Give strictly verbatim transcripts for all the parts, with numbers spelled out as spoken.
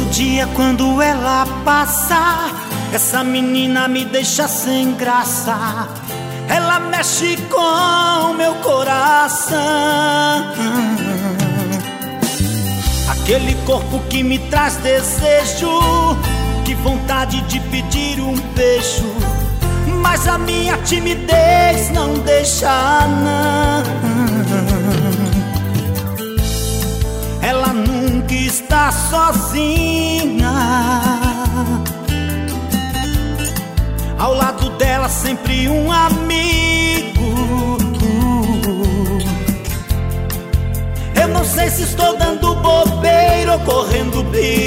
Todo dia quando ela passa, essa menina me deixa sem graça. Ela mexe com meu coração. Aquele corpo que me traz desejo, que vontade de pedir um beijo. Mas a minha timidez não deixa não. Ela nunca está sozinha. Ao lado dela sempre um amigo. Eu não sei se estou dando bobeira ou correndo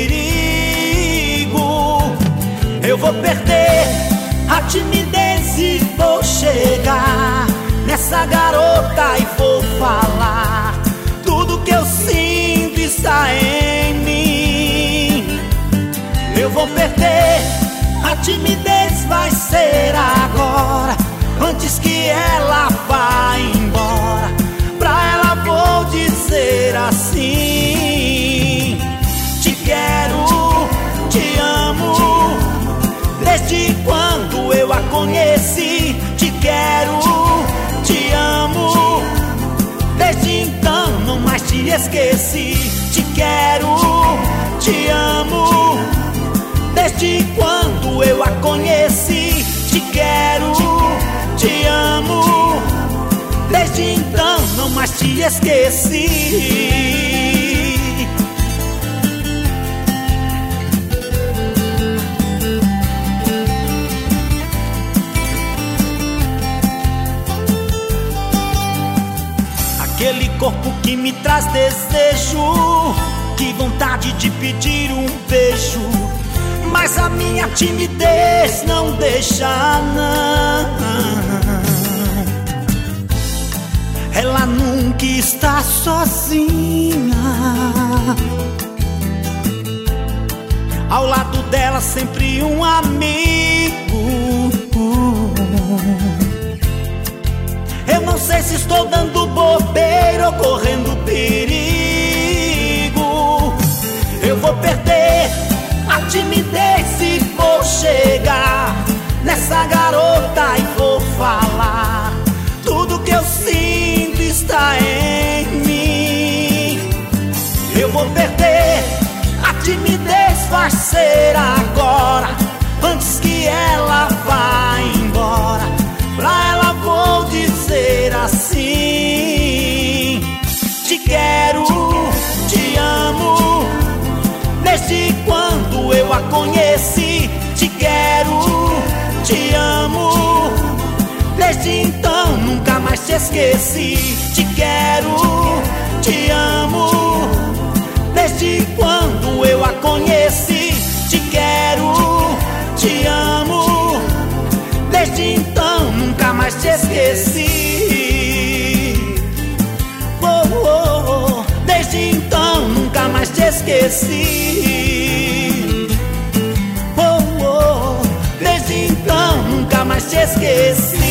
perigo. Eu vou perder a timidez e vou chegar nessa garota e vou falar tudo que eu sinto está em mim. Eu vou perder a timidez, vai ser agora, antes que ela vá embora. Pra ela vou dizer assim: te quero, te amo, desde quando eu a conheci. Te quero, te amo, desde então não mais te esqueci. Te quero, te amo, desde quando eu a conheci. Te quero, te amo, desde então não mais te esqueci. Aquele corpo que me traz desejo, que vontade de pedir um beijo. Mas a minha timidez não deixa não. Ela nunca está sozinha. Ao lado dela sempre um amigo. Eu não sei se estou dando bobeira ou correndo perigo. Eu vou perder a timidez e vou chegar nessa garota e vou falar tudo que eu sinto está em mim. Eu vou perder a timidez, vai ser agora, antes que ela vá embora. Pra ela vou dizer assim: te quero, te amo, desde quando eu a conheci. Te quero, te amo, desde então nunca mais te esqueci. Te quero, te amo, desde quando eu a conheci. Te quero, te amo, desde então nunca mais te esqueci. Oh, oh, oh, desde então nunca mais te esqueci. Oh, oh, desde então nunca mais te esqueci.